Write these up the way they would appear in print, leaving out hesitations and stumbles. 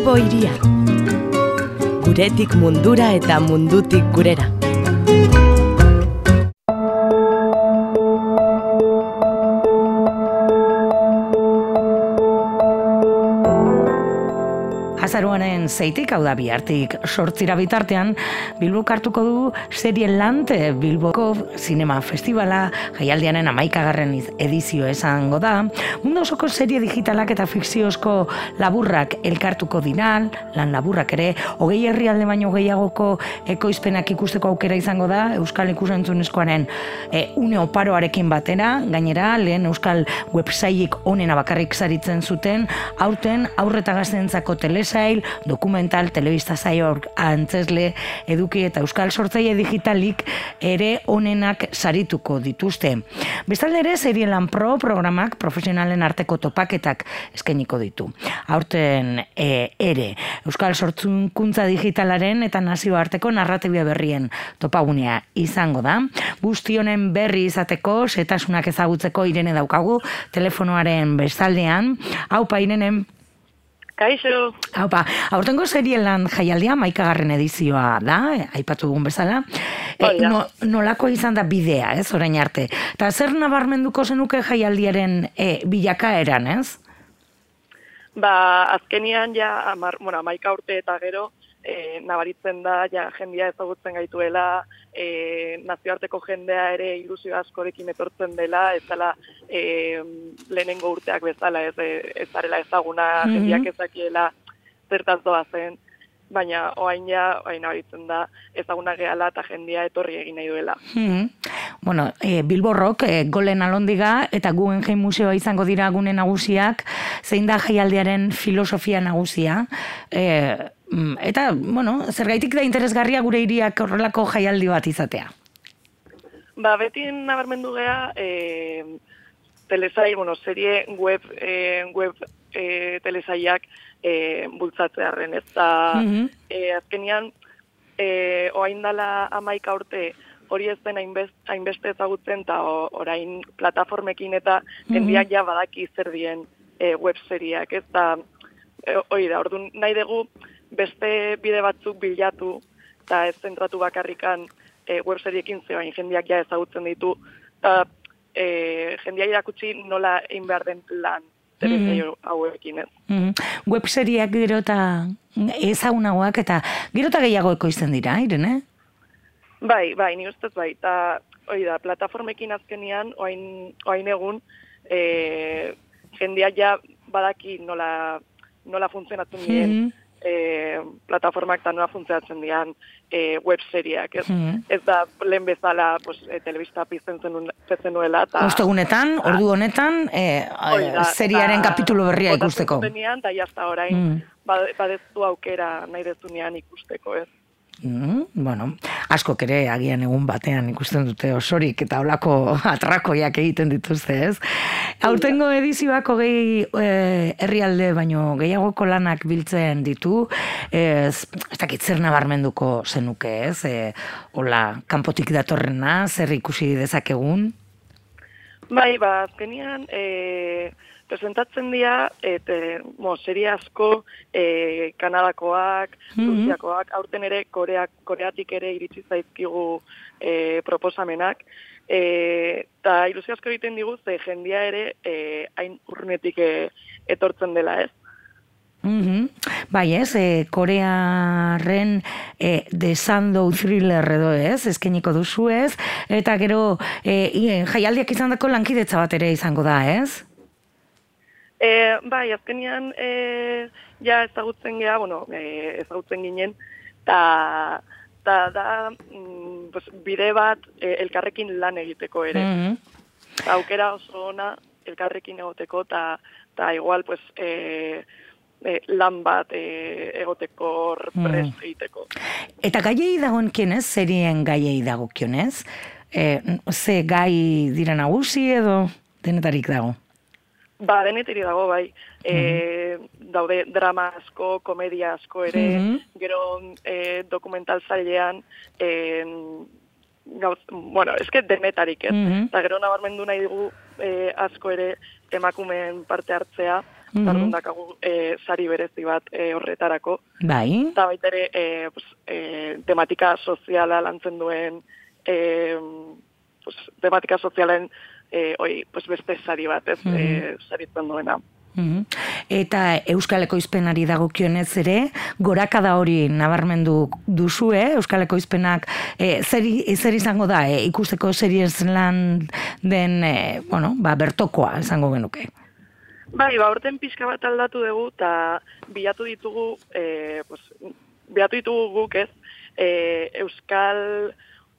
Bilbo hiria. Guretik mundura eta mundutik gurera. Azaroaren 6-tik, hau da bihartik 8 bitartean, Bilbok hartuko du serie Land Bilboko Zinema Festivala, jaialdiaren 11. edizio esango da. Mundu osoko serie digitalak eta fikziozko laburrak elkartuko dira, lan laburrak ere, 20 herrialde baino gehiagoko ekoizpenak ikusteko aukera izango da, Euskal Ikus-entzunezkoaren une oparoarekin batera, gainera, lehen Euskal websaitik onena bakarrik saritzen zuten, aurten aurreta gazteentzako telesail, dokumental, telebista saio antzesle, eduki eta euskal sortzaile digitalik ere onenak sarituko dituzte. Bestalde ere, Serie Lan Pro programak profesionalen arteko topaketak eskainiko ditu. Aurten ere, euskal sortzuntza digitalaren eta nazioarteko narratibia berrien topagunea izango da. Guzti honen berri izateko, setasunak ezagutzeko Irene daukagu, telefonoaren bestaldean. Haupa, Irene. Kaixo. Haupa, aurtengo Serie Lan jaialdia 11. edizioa da, aipatu dugun bezala. Nolako izan da bidea, ez, orain arte. Eta zer nabarmenduko zenuke jaialdiaren bilakaeran, ez? Azkenian ja, 11 urte eta gero, nabaritzen da, ja, jendia ezagutzen gaituela, nazioarteko jendea ere ilusio askorekin etortzen dela, ez dela lehenengo urteak bezala, ez darela ezaguna, jendiak ezakiela zertaz doa zen, baina oain nabaritzen da ezaguna gehala eta jendia etorri egin nahi duela. Bueno, Bilbo Rock, Golen Alondiga eta Guggenheim Museoa izango dira gune nagusiak, zein da jaialdiaren filosofia nagusia, eta, bueno, zergaitik da interesgarria gure hiriak horrelako jaialdi bat izatea? Beti nabarmendu gea, telesai, serie web telesaiak bultzatzearen, ez da, azkenian, oain dala 11 urte, hori ez den hainbeste ezagutzen, eta orain plataformekin eta jendiak ja badaki zer dien web seriak, ez da, hori da, orduan nahi dugu beste bide batzuk bilatu, eta ez zentratu bakarrikan web seriekin zebain jendiak ja ezagutzen ditu, eta jendia irakutsi nola egin behar den lan telesaio hauekin, ez. Web seriak gero eta ezagunagoak eta gero eta gehiago ekoizten dira, Irene? Bai, ni ustez bai, eta hori da, plataformekin azkenian, oain egun, jendia ja badaki nola funtzionatzen diren plataformak eta nola funtzionatzen diren web seriak, ez da lehen bezala telebista pizten nuela. Ostegunetan, ordu honetan, seriaren kapitulu berria ikusteko. Eta jazta orain, badezu aukera nahi dezunean ikusteko, ez. Bueno, askok ere agian egun batean ikusten dute osorik eta holako atrakoiak egiten dituzte, ez? Aurtengo edizioak 20 herrialde baino gehiagoko lanak biltzen ditu, ez dakit zer nabarmenduko zenuke, ez? Hola, kanpotik datorrena, zer ikusi dezakegun? Bai, azkenian, presentatzen dira, serie asko, Kanadakoak, Rusiakoak, aurten ere Koreatik ere iritsi zaizkigu proposamenak, eta ilusio asko egiten digu, ze jendia ere hain urnetik etortzen dela, ez? Bai, ez, Korearen The Sandow Thriller edo ez, eskeniko duzu ez, eta gero jaialdiak izandako lankidetza bat ere izango da, ez? Bai, azkenian ja ezagutzen gea, ezagutzen ginen, eta da bide bat elkarrekin lan egiteko ere. Aukera oso ona elkarrekin egoteko, eta igual, lan bat egoteko prest egiteko. Eta gaiei dagoenez, serien gaiei dagokionez, ze gai dira nagusi edo denetarik dago? Denetiri dago, bai. Daude drama asko, komedia asko ere, gero dokumental zailean, eske denetarik, ez? Eta gero nabarmendu nahi dugu asko ere emakumeen parte hartzea, Orduan dakagu sari berezi bat horretarako. Bai. Eta baita ere tematika soziala lantzen duen tematika sozialen beste sari bat, saritzen duena. Eta Euskal Ekoizpenari dagokionez ere, gorakada hori nabarmendu duzue, Euskal Ekoizpenak zer izango da, ikusteko seriez lan den, bertokoa izango genuke. Bai, aurten pixka bat aldatu dugu, eta bilatu ditugu guk ez, Euskal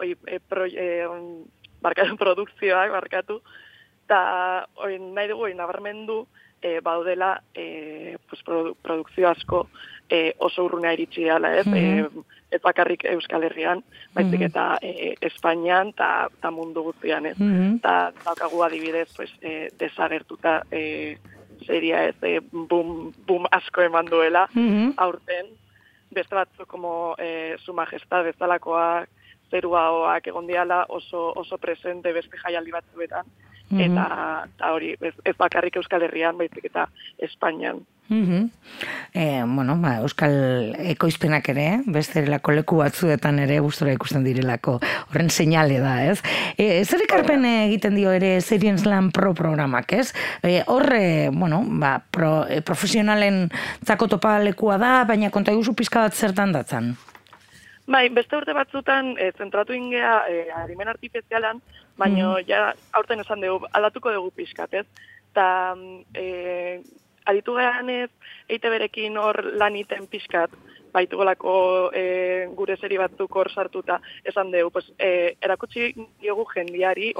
produkzioak, eta nahi dugu nabarmendu, baudela produkzio asko oso urrunea iritsi dela, ez bakarrik Euskal Herrian, baizik eta Espainian eta mundu guztian, ez. Eta daukagu adibidez, desagertuta seria ez, boom asko eman duela, aurten, beste batzuk como Su Majestad bezalakoak, Zeruaoak egon diala oso presente beste jaialdi batzuetan, eta hori, ez bakarrik Euskal Herrian, baizik eta Espainian. Euskal Ekoizpenak ere, beste erelako leku batzuetan ere gustora ikusten direlako, horren seinale da, ez? Zer ekarpen egiten dio ere Serien Slam Pro programak, ez? Horre, profesionalen zako topa lekua da, baina konta eguzu pizka bat zertan datzan? Bai, beste urte batzutan zentratu ingea arimen artifizialan, baina ja aurten esan dugu, aldatuko dugu pixkat, ez? Eta aditu gehan ez, EITB-rekin hor lan iten pixkat, baitugolako gure seri batzuk hor sartuta, esan dugu, erakutsi diogu jendiari,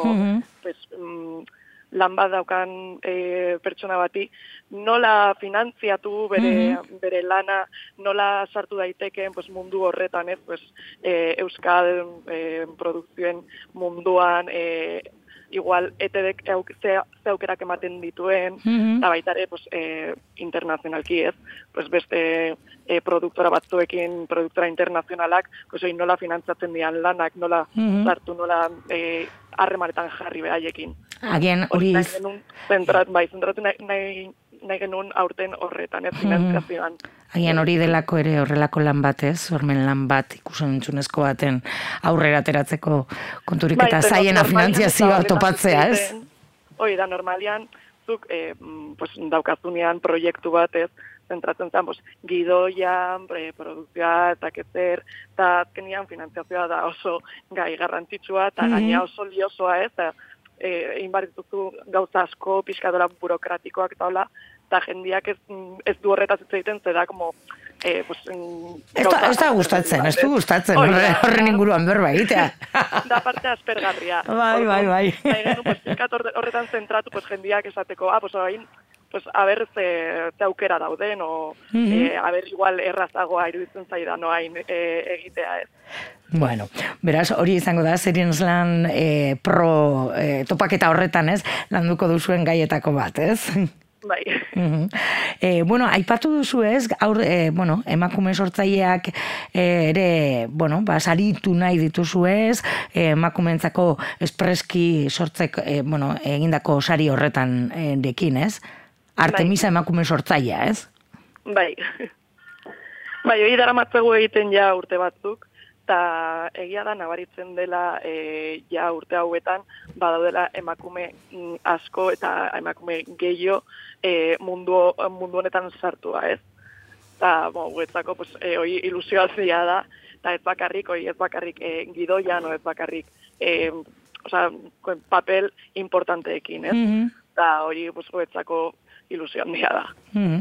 lan bat daukan pertsona bati, nola finantziatu bere lana, nola sartu daitekeen mundu horretan, ez, Euskal produkzioen munduan, igual ETB-ek ze aukerak ematen dituen, eta baita ere internazionalki, ez, beste produktora batzuekin, produktora internazionalak, nola finantzatzen dian lanak, nola sartu, nola harremanetan jarri behaiekin. Agian hori zentratu nahi genuen aurten horretan, ez finantzazioan. Agian hori delako ere horrelako lan bat, ez? Hormen lan bat ikusen entzunezko baten aurrera ateratzeko konturik eta zaiena finantziazioa topatzea, ez? Hori da, normalian, zuk daukazunean proiektu bat, ez? Zentratzen zen, gidoian, produkzioa, eta ketzer, eta azkenian finantziazioa da oso gai garrantzitsua, eta gaina oso liosoa, ez? Egin barrituzu gauza asko, pixkadora burokratikoak eta hola, eta jendiak ez du horretaz hitz egiten, zeda, como... Ez da gustatzen, horren inguruan berba egitea. Da parte aspergarria. Bai. Horretan zentratu, jendiak esateko, a ber ze aukera dauden, a ber igual errazagoa iruditzen zaidan hain egitea ez. Bueno, beraz, hori izango da, Serien Slam Pro topaketa horretan, ez, landuko duzuen gaietako bat, ez? Bai. Aipatu duzu ez, emakume sortzaileak ere, saritu nahi dituzu ez, emakumeentzako espreski sortzek, egindako sari horretan dekin, ez? Artemisa emakume sortzailea, ez? Bai, hori dara matzegu egiten ja urte batzuk, eta egia da nabaritzen dela urte hauetan badaudela emakume asko eta emakume gehiago mundu honetan sartua, ez? Eta, guetzako, hori ilusioazia da, eta ez bakarrik gidoian, ez bakarrik papel importanteekin, ez? Eta hori guetzako ilusio handia da.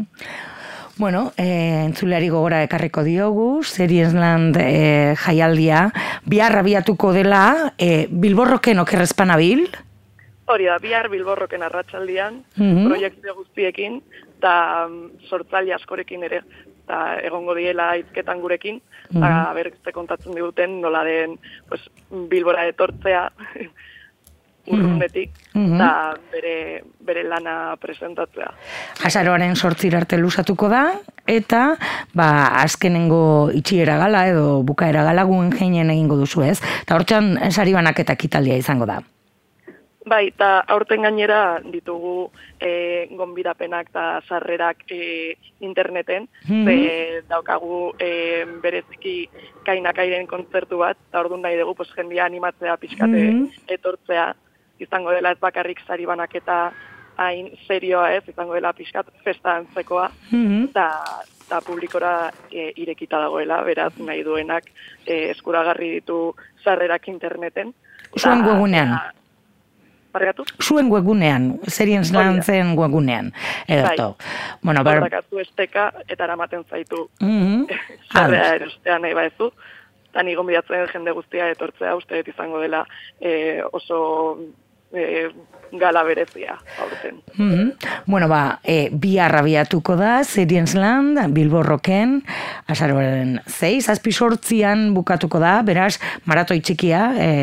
Entzuleari gogora ekarriko diogu, Serien Slam jaialdia, bihar abiatuko dela, Bilborroken okerrezpanabil? Hori da, bihar Bilborroken arratsaldian, proiektu guztiekin, eta sortzaile askorekin ere, eta egongo diela hizketan gurekin, eta berrizte kontatzen diguten nola den Bilbora etortzea, urrunetik, eta bere lana presentatzea. Azaroaren 8 arte luzatuko da, eta azkenengo itxiera gala edo bukaera gala Guggenheimenen egingo duzu, ez? Eta hortzean sari banaketak italdia izango da. Bai, eta aurten gainera ditugu gonbidapenak eta sarrerak interneten, daukagu bereziki kainakairen kontzertu bat, eta orduan nahi dugu jendia animatzea pixkate etortzea, izango dela ez bakarrik sari banaketa hain serioa ez, izango dela pixkat festa antzekoa, eta publikora irekita dagoela, beraz nahi duenak eskuragarri ditu sarrerak interneten. Zuen webunean. Bargatu? Zuen webunean, Seriensland zen webunean. Edo. Bueno, Bordakatu esteka eta eramaten zaitu sarrea erostea nahi baezu. Eta ni gonbidatzen jende guztia etortzea, uste dut izango dela oso gala berezia aurten. Bueno, bihar abiatuko da Seriensland, Bilbo Rocken, azaroaren 6, 7 bukatuko da, beraz, maratoi txikia,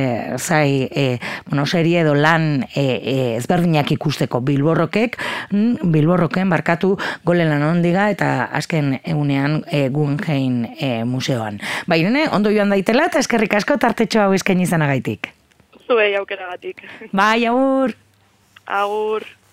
serie edo lan ezberdinak ikusteko Bilbo Rocken barkatu Golelan ondiga eta azken egunean Guggenheim museoan. Irene, ondo joan daitela eta eskerrik asko tartetxo hau eskaini izanagaitik. Zuei aukeragatik. Bai, agur! Agur!